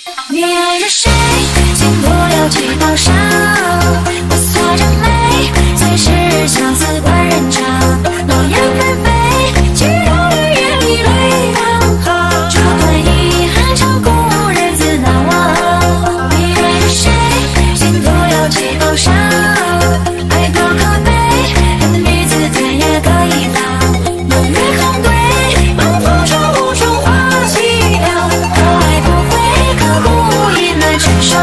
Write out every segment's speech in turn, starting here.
你爱着谁，经不了几道伤。我锁着眉，最是相思关人肠。诺言纷飞，几多日夜里泪淌。这段遗憾长故日子难忘。你爱着谁，经不了几道伤。爱多可悲，恨的女子天涯各一方。满月空对，满腹中无处话凄凉。可爱不悔，刻骨已难成双。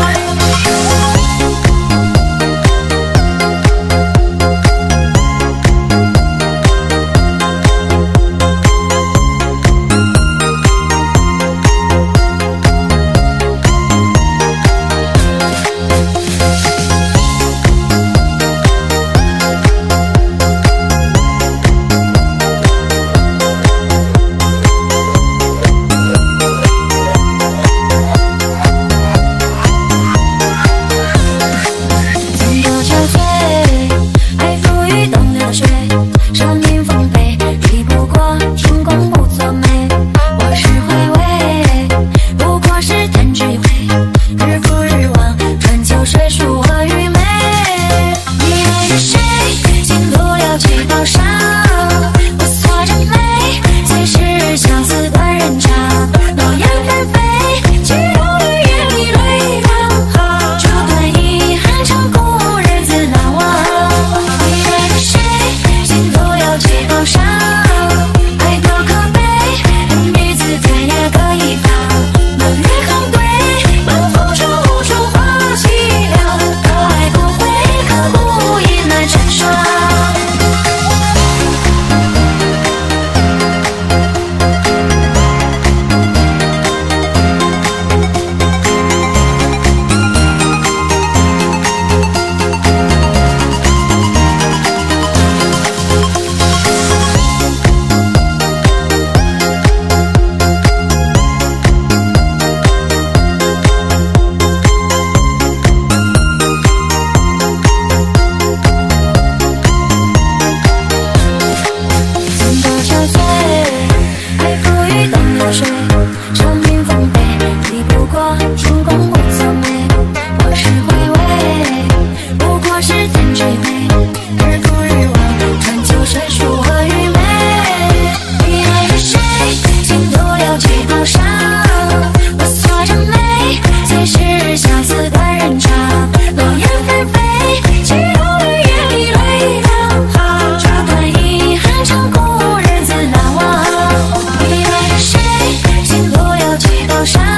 长平奉陪，抵不过春光无作美。往事回味，不过是天际灰。日复日望，春秋水树和雨梅。你爱着谁，经不了几道伤。我锁着眉，最是相思关人肠。诺言纷飞，几多日夜里泪淌。这段遗憾长故日子难忘。你爱着谁，经不了几道伤。